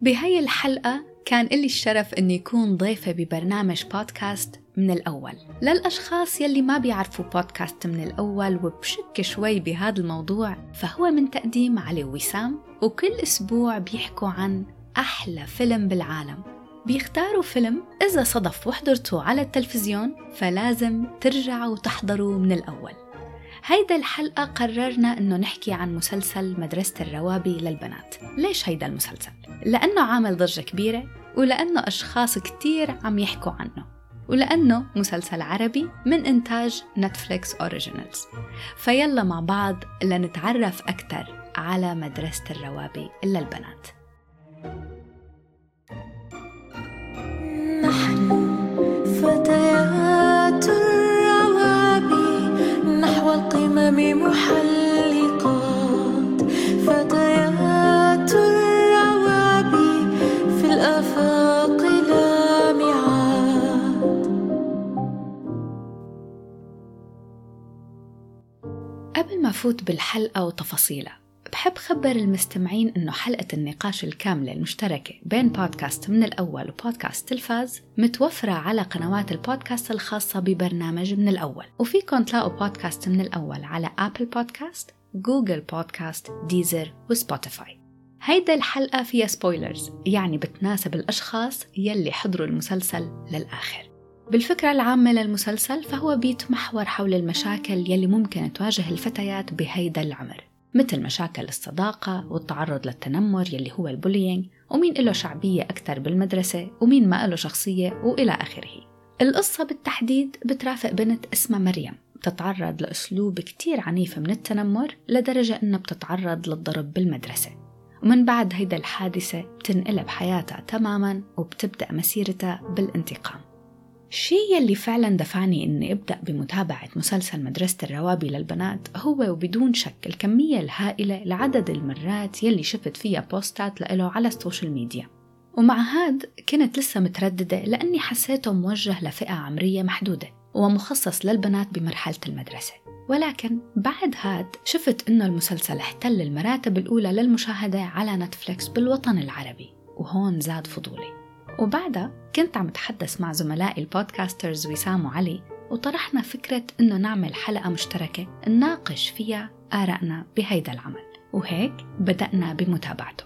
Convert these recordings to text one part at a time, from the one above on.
بهاي الحلقة كان إلي الشرف أن يكون ضيفة ببرنامج بودكاست من الأول. للأشخاص يلي ما بيعرفوا بودكاست من الأول وبشك شوي بهذا الموضوع، فهو من تقديم علي وسام، وكل أسبوع بيحكوا عن أحلى فيلم بالعالم. بيختاروا فيلم إذا صدف وحضرتوا على التلفزيون فلازم ترجعوا وتحضروا من الأول. هيدا الحلقة قررنا إنه نحكي عن مسلسل مدرسة الروابي للبنات. ليش هيدا المسلسل؟ لأنه عامل ضجة كبيرة، ولأنه أشخاص كتير عم يحكوا عنه، ولأنه مسلسل عربي من إنتاج نتفليكس أوريجينالز. فيلا مع بعض لنتعرف أكتر على مدرسة الروابي للبنات. نحن فتيات الروابي نحو القمم محلقات، فتيات الروابي في الآفاق لامعات. قبل ما فوت بالحلقة وتفاصيلها، بحب خبر المستمعين إنه حلقة النقاش الكاملة المشتركة بين بودكاست من الأول وبودكاست تلفاز متوفرة على قنوات البودكاست الخاصة ببرنامج من الأول، وفيكن تلاقوا بودكاست من الأول على آبل بودكاست، جوجل بودكاست، ديزر وسبوتيفاي. هيدا الحلقة فيها سبويلرز، يعني بتناسب الأشخاص يلي حضروا المسلسل للآخر. بالفكرة العامة للمسلسل فهو بيتمحور حول المشاكل يلي ممكن تواجه الفتيات بهيدا العمر، مثل مشاكل الصداقة والتعرض للتنمر يلي هو البولينج، ومين له شعبية أكتر بالمدرسة ومين ما له شخصية، وإلى آخره. القصة بالتحديد بترافق بنت اسمها مريم بتتعرض لأسلوب كتير عنيف من التنمر لدرجة إنها بتتعرض للضرب بالمدرسة، ومن بعد هيدا الحادثة بتنقلب حياتها تماماً وبتبدأ مسيرتها بالانتقام. الشيء يلي فعلاً دفعني إني أبدأ بمتابعة مسلسل مدرسة الروابي للبنات هو وبدون شك الكمية الهائلة لعدد المرات يلي شفت فيها بوستات لإله على السوشيال ميديا. ومع هاد كنت لسه مترددة لأني حسيته موجه لفئة عمرية محدودة ومخصص للبنات بمرحلة المدرسة، ولكن بعد هاد شفت إنه المسلسل احتل المراتب الأولى للمشاهدة على نتفليكس بالوطن العربي، وهون زاد فضولي. وبعدها كنت عم أتحدث مع زملائي البودكاسترز وسام وعلي، وطرحنا فكرة إنه نعمل حلقة مشتركة نناقش فيها آرائنا بهيدا العمل، وهيك بدأنا بمتابعته.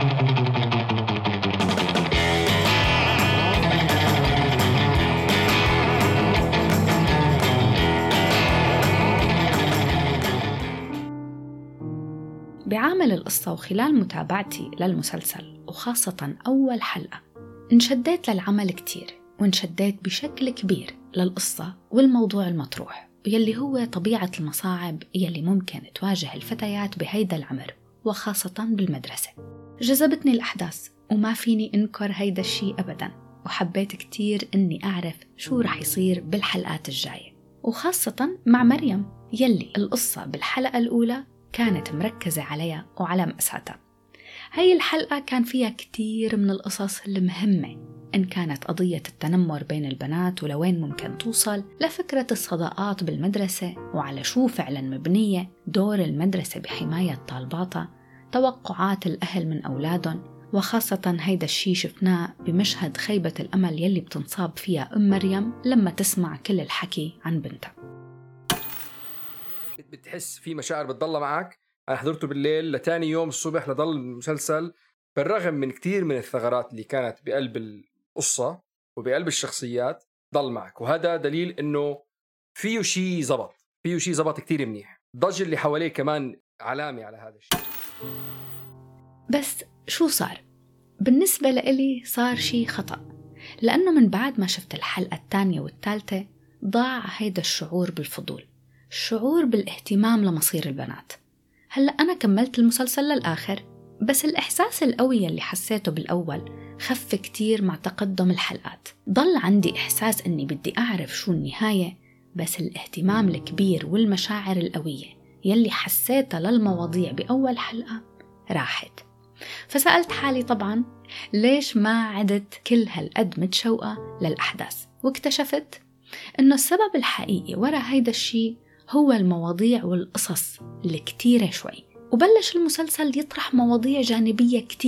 بعامل القصة وخلال متابعتي للمسلسل، وخاصة أول حلقة، انشديت للعمل كتير، وانشديت بشكل كبير للقصة والموضوع المطروح، يلي هو طبيعة المصاعب يلي ممكن تواجه الفتيات بهيدا العمر، وخاصة بالمدرسة. جذبتني الأحداث وما فيني أنكر هيدا الشيء أبدا، وحبيت كتير أني أعرف شو رح يصير بالحلقات الجاية، وخاصة مع مريم يلي القصة بالحلقة الأولى كانت مركزة عليها وعلى مأساتها. هاي الحلقة كان فيها كتير من القصص المهمة، إن كانت قضية التنمر بين البنات ولوين ممكن توصل، لفكرة الصداقات بالمدرسة وعلى شو فعلا مبنية دور المدرسة بحماية طالباتها، توقعات الأهل من أولادهم، وخاصة هيدا الشي شفناه بمشهد خيبة الأمل يلي بتنصاب فيها مريم لما تسمع كل الحكي عن بنتها. بتحس في مشاعر بتضل معك. أنا حضرته بالليل لتاني يوم الصبح لضل المسلسل بالرغم من كتير من الثغرات اللي كانت بقلب القصة وبقلب الشخصيات ضل معك، وهذا دليل إنه فيه شيء زبط كتير منيح. الضجة اللي حواليه كمان علامة على هذا الشيء. بس شو صار؟ بالنسبة لإلي صار شيء خطأ، لأنه من بعد ما شفت الحلقة الثانية والثالثة ضاع هيدا الشعور بالفضول، الشعور بالاهتمام لمصير البنات. هلأ أنا كملت المسلسل للآخر، بس الإحساس القوي اللي حسيته بالأول خف كتير مع تقدم الحلقات. ضل عندي إحساس أني بدي أعرف شو النهاية، بس الاهتمام الكبير والمشاعر القوية يلي حسيتها للمواضيع بأول حلقة راحت. فسألت حالي طبعاً ليش ما عدت كل هالقد متشوقة للأحداث، واكتشفت أنه السبب الحقيقي وراء هيدا الشيء هو المواضيع والقصص الكتيرة شوي. وبلش المسلسل يطرح مواضيع جانبية كتير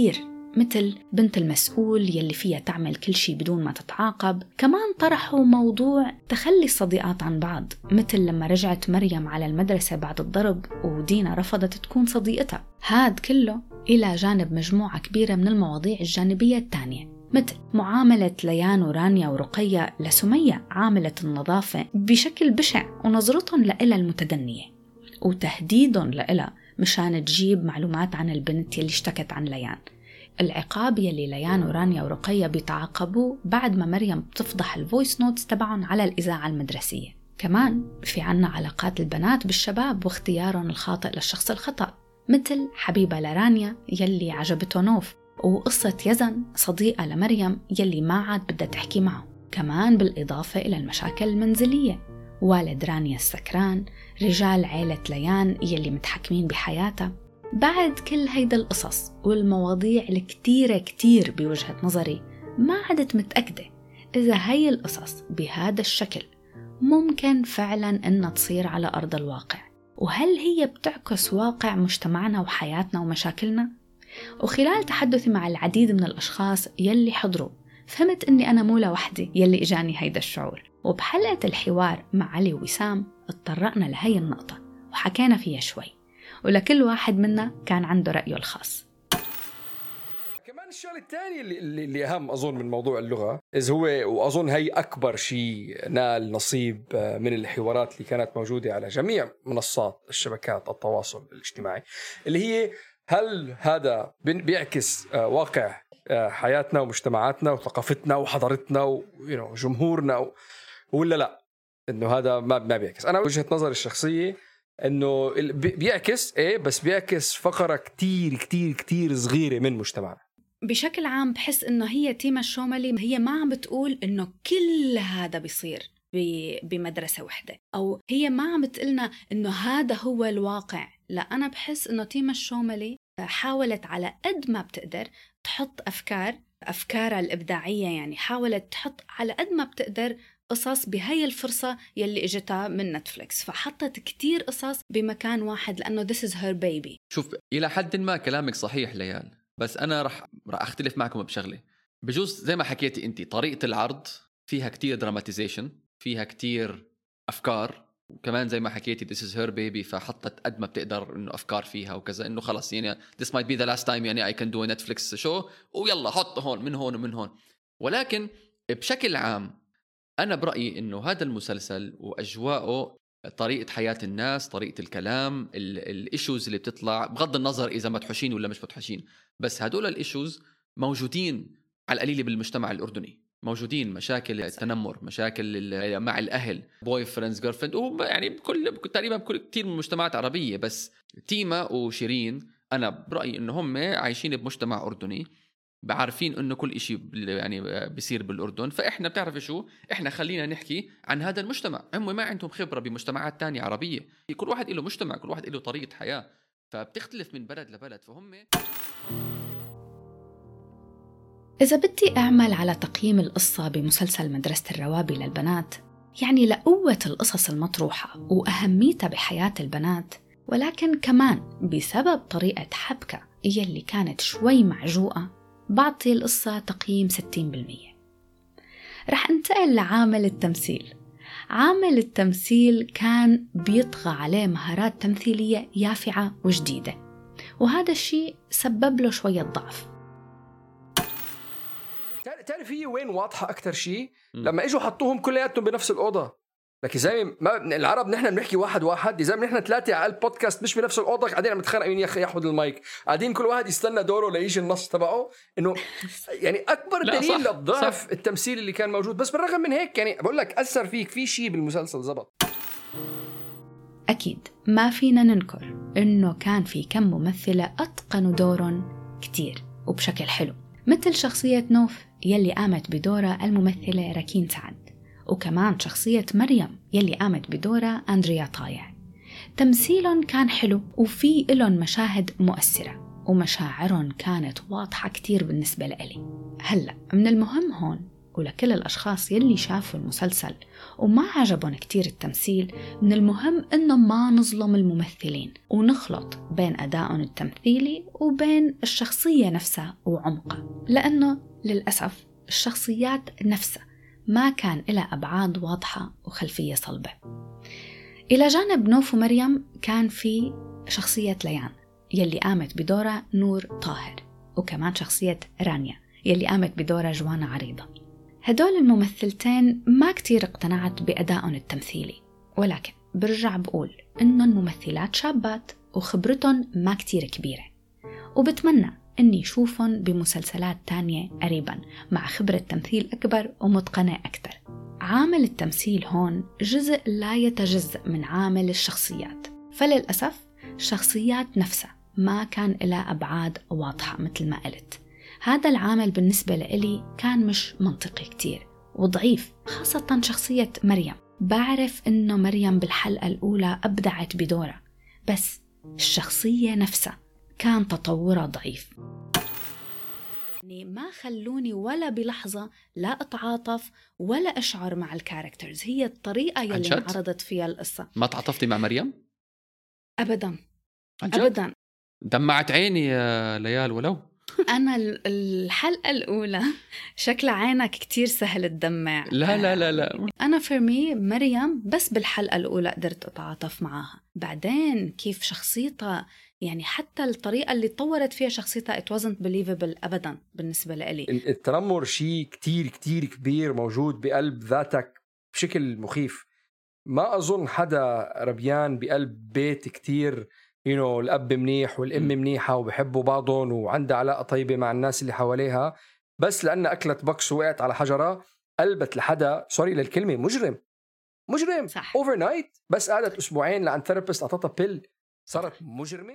مثل بنت المسؤول يلي فيها تعمل كل شيء بدون ما تتعاقب. كمان طرحوا موضوع تخلي الصديقات عن بعض، مثل لما رجعت مريم على المدرسة بعد الضرب ودينا رفضت تكون صديقتها. هاد كله إلى جانب مجموعة كبيرة من المواضيع الجانبية التانية، مثل معاملة ليان ورانيا ورقية لسمية عاملة النظافة بشكل بشع ونظرتهم لإلها المتدنية، وتهديدهم لإلها مشان تجيب معلومات عن البنت يلي اشتكت عن ليان. العقاب يلي ليان ورانيا ورقية بيتعاقبوه بعد ما مريم بتفضح الفويس نوتس تبعهم على الإذاعة المدرسية. كمان في عنا علاقات البنات بالشباب واختيارهم الخاطئ للشخص الخطأ، مثل حبيبة لرانيا يلي عجبته نوف، وقصة يزن صديقة لمريم يلي ما عاد بدها تحكي معه. كمان بالإضافة إلى المشاكل المنزلية، والد رانيا السكران، رجال عيلة ليان يلي متحكمين بحياتها. بعد كل هيدا القصص والمواضيع الكتيرة كتير بوجهة نظري ما عدت متأكدة إذا هاي القصص بهذا الشكل ممكن فعلا إنها تصير على أرض الواقع، وهل هي بتعكس واقع مجتمعنا وحياتنا ومشاكلنا؟ وخلال تحدثي مع العديد من الأشخاص يلي حضروا فهمت إني أنا مو لوحدي يلي إجاني هيدا الشعور. وبحلقة الحوار مع علي ووسام اتطرقنا لهي النقطة وحكينا فيها شوي، ولكل واحد منا كان عنده رأيه الخاص. كمان الشغل الثاني اللي أهم أظن من موضوع اللغة إذ هو، وأظن هي أكبر شيء نال نصيب من الحوارات اللي كانت موجودة على جميع منصات الشبكات التواصل الاجتماعي، اللي هي هل هذا بيعكس واقع حياتنا ومجتمعاتنا وثقافتنا وحضارتنا وجمهورنا ولا لا؟ إنه هذا ما بيعكس. أنا وجهة نظري الشخصية إنه بيعكس بس بيعكس فقرة كتير كتير كتير صغيرة من مجتمعنا. بشكل عام بحس إنه هي تيما الشوملي هي ما عم بتقول إنه كل هذا بيصير بمدرسة وحدة، أو هي ما عم بتقلنا إنه هذا هو الواقع. لا، أنا بحس إنه تيما الشوملي حاولت على قد ما بتقدر تحط أفكارها الإبداعية، يعني حاولت تحط على قد ما بتقدر قصص بهاي الفرصة يلي اجتها من نتفليكس، فحطت كتير قصص بمكان واحد لأنه this is her baby. شوف، إلى حد ما كلامك صحيح ليان، بس أنا رح أختلف معكم بشغلة. بجوز زي ما حكيتي أنت، طريقة العرض فيها كتير دراماتيزيشن، فيها كتير أفكار، وكمان زي ما حكيتي this is her baby، فحطت قد ما بتقدر إنه أفكار فيها وكذا، إنه خلص يعني this might be the last time يعني I can do a Netflix show ويلا حط هون من هون ومن هون. ولكن بشكل عام أنا برأيي إنه هذا المسلسل وأجواءه، طريقة حياة الناس، طريقة الكلام، الإيشوز اللي بتطلع، بغض النظر إذا متحوشين ولا مش متحوشين، بس هدول الإيشوز موجودين على القليل بالمجتمع الأردني. موجودين مشاكل التنمر، مشاكل مع الأهل، بوي فريندز جيرل فريند، ويعني تقريبا بكل كتير من المجتمعات العربية. بس تيما وشيرين أنا برأيي إنه هم عايشين بمجتمع أردني، بعرفين إنه كل إشي يعني بيصير بالأردن، فإحنا بتعرف شو، إحنا خلينا نحكي عن هذا المجتمع. هم ما عندهم خبرة بمجتمعات تانية عربية، كل واحد له مجتمع، كل واحد له طريقة حياة، فبتختلف من بلد لبلد. فهم إذا بدي أعمل على تقييم القصة بمسلسل مدرسة الروابي للبنات، يعني لقوة القصص المطروحة وأهميتها بحياة البنات، ولكن كمان بسبب طريقة حبكة يلي كانت شوي معجوقة، بعطي القصة تقييم 60%. رح انتقل لعامل التمثيل. عامل التمثيل كان بيطغى عليه مهارات تمثيلية يافعة وجديدة، وهذا الشيء سبب له شوية ضعف. تعرف هي وين واضحة أكتر شيء؟ لما إجوا حطوهم كلياتهم بنفس الأوضة. لكن زي ما العرب نحن بنحكي واحد، إذا نحن 3 على البودكاست مش بنفس الأوضة، قاعدين متخانق مين ياخذ المايك، قاعدين كل واحد يستنى دوره ليجي النص تبعه. إنه يعني أكبر دليل للضعف التمثيل اللي كان موجود. بس بالرغم من هيك يعني بقول لك أثر فيك في شيء بالمسلسل زبط. أكيد ما فينا ننكر إنه كان في كم ممثلة أتقنوا دورهم كتير وبشكل حلو، مثل شخصية نوف يلي قامت بدورها الممثلة راكين سعد، وكمان شخصية مريم يلي قامت بدورها أندريا طايع. تمثيلهم كان حلو وفي إلهم مشاهد مؤثرة ومشاعرهم كانت واضحة كتير بالنسبة لإلي. هلأ من المهم هون ولكل الأشخاص يلي شافوا المسلسل وما عجبهم كتير التمثيل، من المهم إنه ما نظلم الممثلين ونخلط بين أدائهم التمثيلي وبين الشخصية نفسها وعمقها، لأنه للأسف الشخصيات نفسها ما كان لها أبعاد واضحة وخلفية صلبة. إلى جانب نوف ومريم كان في شخصية ليان يلي قامت بدورها نور طاهر، وكمان شخصية رانيا يلي قامت بدورها جوانا عريضة. هدول الممثلتين ما كتير اقتنعت بأدائهم التمثيلي، ولكن برجع بقول إنه الممثلات شابات وخبرتهم ما كتير كبيرة، وبتمنى إني شوفهم بمسلسلات تانية قريبا مع خبرة تمثيل أكبر ومتقنة أكتر. عامل التمثيل هون جزء لا يتجزأ من عامل الشخصيات، فللأسف الشخصيات نفسها ما كان لها أبعاد واضحة مثل ما قلت. هذا العامل بالنسبة لإلي كان مش منطقي كتير وضعيف، خاصة شخصية مريم. بعرف إنه مريم بالحلقة الأولى أبدعت بدورها، بس الشخصية نفسها كان تطورها ضعيف. يعني ما خلوني ولا بلحظة لا أتعاطف ولا أشعر مع الكاركترز. هي الطريقة يلي انعرضت فيها القصة. ما تعاطفتي مع مريم؟ أبدا أبدا. دمعت عيني يا ليال ولو. أنا الحلقة الأولى شكل عينك كتير سهل تدمع. لا لا لا لا. أنا فرمي مريم بس بالحلقة الأولى قدرت أتعاطف معها. بعدين كيف شخصيتها، يعني حتى الطريقة اللي طورت فيها شخصيتها it wasn't believable أبدا بالنسبة لي. التنمر شيء كتير كتير كبير موجود بقلب ذاتك بشكل مخيف. ما أظن حدا ربيان بقلب بيت كتير الأب منيح والأم منيحة وبحبوا بعضهم وعنده علاقة طيبة مع الناس اللي حواليها، بس لأن أكلت بكس وقعت على حجرة قلبت لحدا، سوري للكلمة، مجرم صح. overnight، بس قعدت أسبوعين لعند ثيرابيست أعطتها بيل صارت مجرمة.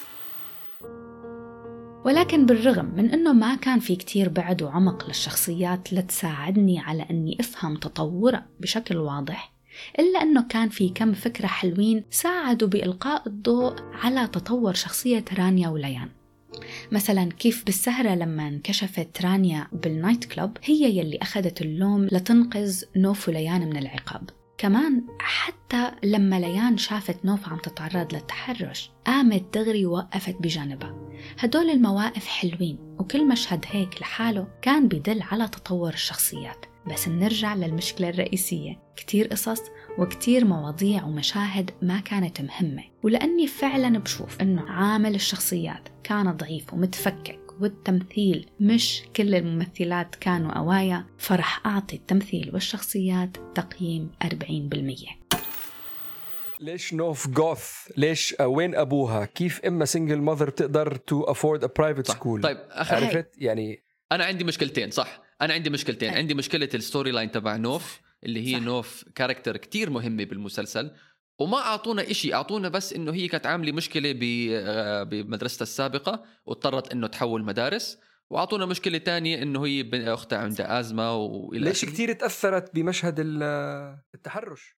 ولكن بالرغم من أنه ما كان في كتير بعد وعمق للشخصيات لتساعدني على أني أفهم تطورها بشكل واضح، إلا أنه كان في كم فكرة حلوين ساعدوا بإلقاء الضوء على تطور شخصية رانيا وليان. مثلا كيف بالسهرة لما انكشفت رانيا بالنايت كلوب هي يلي أخذت اللوم لتنقذ نوف وليان من العقاب. كمان حتى لما ليان شافت نوف عم تتعرض للتحرش قامت دغري ووقفت بجانبها. هدول المواقف حلوين، وكل مشهد هيك لحاله كان بيدل على تطور الشخصيات. بس نرجع للمشكلة الرئيسية، كتير قصص وكتير مواضيع ومشاهد ما كانت مهمة. ولأني فعلا بشوف إنه عامل الشخصيات كان ضعيف ومتفكك والتمثيل مش كل الممثلات كانوا قوايا، فرح أعطي التمثيل والشخصيات تقييم 40%. ليش نوف غوث؟ ليش وين أبوها؟ كيف إما سنجل ماذر تقدر to afford a private school؟ طيب عرفت يعني أنا عندي مشكلتين. صح، أنا عندي مشكلتين. عندي مشكلة الستوري لاين تبع نوف اللي هي نوف كاركتر كتير مهمة بالمسلسل، وما أعطونا إشي، أعطونا بس إنه هي كانت عاملة مشكلة بمدرستها السابقة واضطرت إنه تحول مدارس، وأعطونا مشكلة تانية إنه هي أختها عندها أزمة وإلى ليش كتير تأثرت بمشهد التحرش.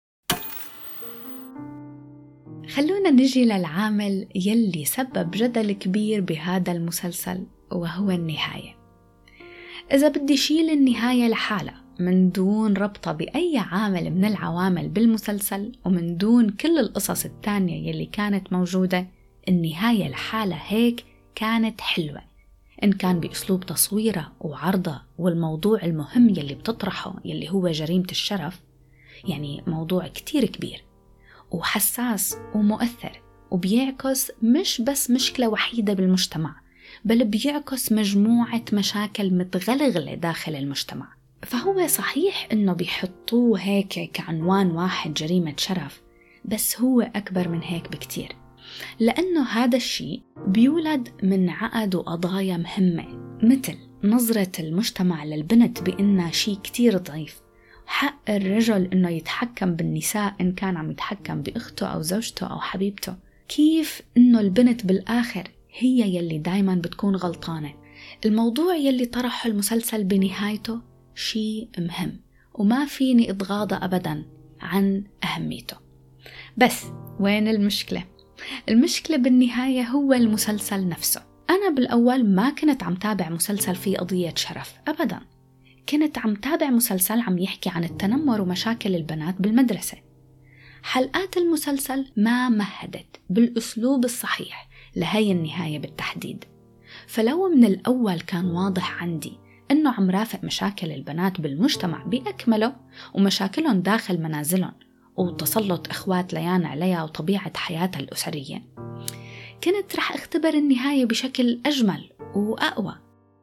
خلونا نجي للعامل يلي سبب جدل كبير بهذا المسلسل، وهو النهاية. إذا بدي شيل النهاية لحالها من دون ربطة بأي عامل من العوامل بالمسلسل ومن دون كل القصص التانية يلي كانت موجودة، النهاية لحالها هيك كانت حلوة، إن كان بأسلوب تصويرها وعرضها والموضوع المهم يلي بتطرحه يلي هو جريمة الشرف. يعني موضوع كتير كبير وحساس ومؤثر، وبيعكس مش بس مشكلة وحيدة بالمجتمع، بل بيعكس مجموعة مشاكل متغلغلة داخل المجتمع. فهو صحيح إنه بيحطوه هيك كعنوان واحد جريمة شرف، بس هو أكبر من هيك بكتير، لأنه هذا الشيء بيولد من عقد وقضايا مهمة، مثل نظرة المجتمع للبنت بأنها شيء كتير ضعيف، حق الرجل إنه يتحكم بالنساء إن كان عم يتحكم بأخته أو زوجته أو حبيبته، كيف إنه البنت بالآخر هي يلي دايما بتكون غلطانة. الموضوع يلي طرحه المسلسل بنهايته شيء مهم وما فيني أتغاضى أبدا عن أهميته. بس وين المشكلة؟ المشكلة بالنهاية هو المسلسل نفسه. أنا بالأول ما كنت عم تابع مسلسل فيه قضية شرف أبدا، كنت عم تابع مسلسل عم يحكي عن التنمر ومشاكل البنات بالمدرسة. حلقات المسلسل ما مهدت بالأسلوب الصحيح لهي النهاية بالتحديد. فلو من الأول كان واضح عندي إنه عم رافق مشاكل البنات بالمجتمع بأكمله ومشاكلهم داخل منازلهم وتسلط إخوات ليان عليها وطبيعة حياتها الأسرية، كنت رح اختبر النهاية بشكل أجمل وأقوى.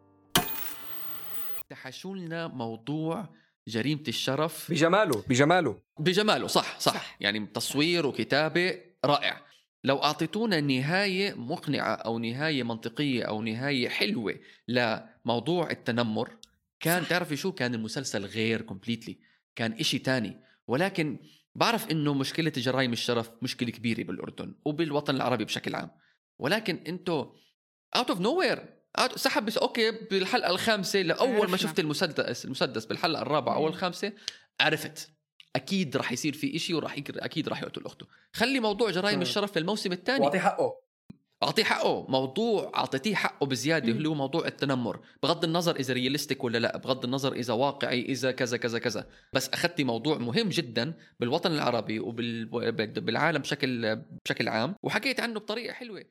تحشولنا موضوع جريمة الشرف بجماله صح. يعني تصوير وكتابة رائع. لو أعطيتونا نهاية مقنعة أو نهاية منطقية أو نهاية حلوة لموضوع التنمر، كان تعرفي شو كان المسلسل غير كومبليتلي، كان إشي تاني. ولكن بعرف إنه مشكلة جرائم الشرف مشكلة كبيرة بالأردن وبالوطن العربي بشكل عام، ولكن أنتو out of nowhere سحب بس أوكي بالحلقة الخامسة لأول ما شفت المسدس بالحلقة الرابعة أول خامسة عرفت أكيد رح يصير في إشي أكيد رح يقتل أخته. خلي موضوع جرائم الشرف للموسم الثاني أعطيه حقه. موضوع أعطيتيه حقه بزيادة اللي هو موضوع التنمر، بغض النظر إذا رياليستيك ولا لا، بغض النظر إذا واقعي، إذا كذا كذا كذا، بس أخذتي موضوع مهم جدا بالوطن العربي وبالعالم بشكل عام وحكيت عنه بطريقة حلوة.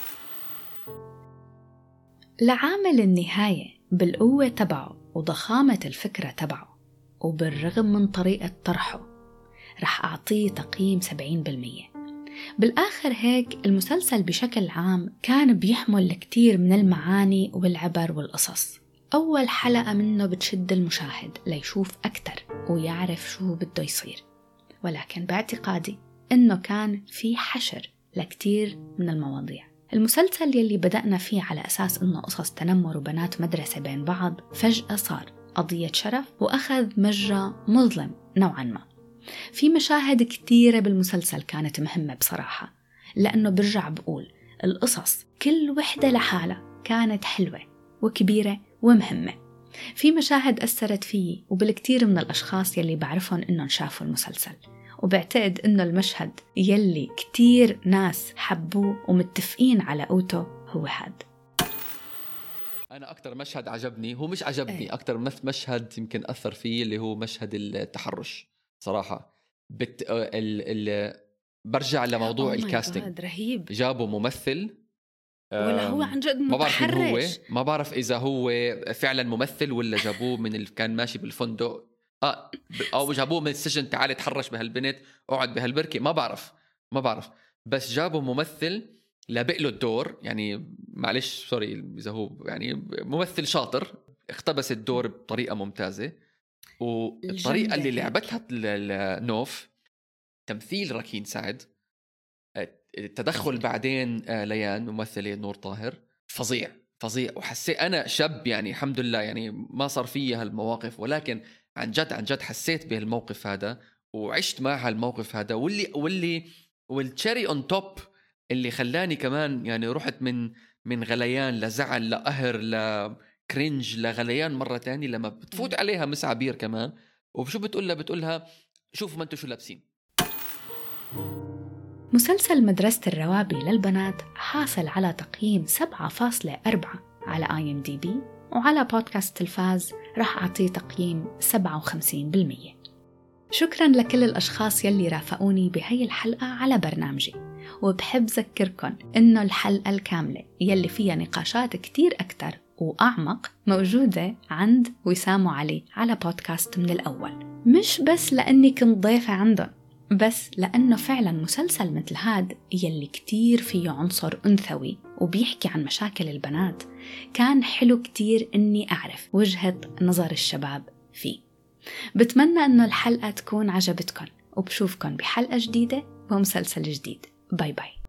لعامل النهاية بالقوة تبعه وضخامة الفكرة تبعه وبالرغم من طريقة طرحه رح أعطيه تقييم 70%. بالآخر هيك المسلسل بشكل عام كان بيحمل كتير من المعاني والعبر والقصص. أول حلقة منه بتشد المشاهد ليشوف أكتر ويعرف شو بده يصير، ولكن باعتقادي إنه كان في حشر لكتير من المواضيع. المسلسل يلي بدأنا فيه على أساس إنه قصص تنمر وبنات مدرسة بين بعض فجأة صار قضية شرف وأخذ مجرى مظلم نوعاً ما. في مشاهد كتيرة بالمسلسل كانت مهمة بصراحة، لأنه برجع بقول القصص كل وحدة لحالها كانت حلوة وكبيرة ومهمة. في مشاهد أثرت فيي وبالكتير من الأشخاص يلي بعرفهم إنهم شافوا المسلسل، وبعتقد إنه المشهد يلي كتير ناس حبوه ومتفقين على قوته هو هاد. أنا أكتر مشهد عجبني، هو مش عجبني أكتر مشهد يمكن أثر فيه، اللي هو مشهد التحرش صراحة. برجع لموضوع الكاستنج. رهيب. جابوا ممثل ولا هو عن جد متحرش، ما بعرف إذا هو فعلا ممثل ولا جابوه من كان ماشي بالفندق أو جابوه من السجن تعال تحرش بهالبنت اقعد بهالبركة، ما بعرف بس جابوا ممثل لابق له الدور. يعني معلش سوري إذا هو يعني ممثل شاطر اقتبس الدور بطريقة ممتازة، والطريقة اللي لعبتها نوف، تمثيل راكين سعد، التدخل بعدين ليان ممثلة نور طاهر فظيع. وحسيت أنا شاب يعني الحمد لله يعني ما صار فيه هالمواقف، ولكن عن جد حسيت بهالموقف هذا وعشت مع هالموقف هذا، والتشيري اون توب اللي خلاني كمان يعني رحت من غليان لزعل لقهر لكرنج لغليان مرة تاني لما بتفوت عليها مس عبير كمان. وشو بتقولها شوفوا ما انتوا شو لابسين. مسلسل مدرسة الروابي للبنات حاصل على تقييم 7.4 على IMDb، وعلى بودكاست تلفاز رح أعطيه تقييم 57%. شكراً لكل الأشخاص يلي رافقوني بهاي الحلقة على برنامجي، وبحب ذكركن إنه الحلقة الكاملة يلي فيها نقاشات كتير أكتر وأعمق موجودة عند وسام وعلي على بودكاست من الأول، مش بس لأني كنت ضيفة عندهم، بس لأنه فعلاً مسلسل مثل هاد يلي كتير فيه عنصر أنثوي وبيحكي عن مشاكل البنات كان حلو كتير إني أعرف وجهة نظر الشباب فيه. بتمنى إنه الحلقة تكون عجبتكن، وبشوفكن بحلقة جديدة ومسلسل جديد. باي باي.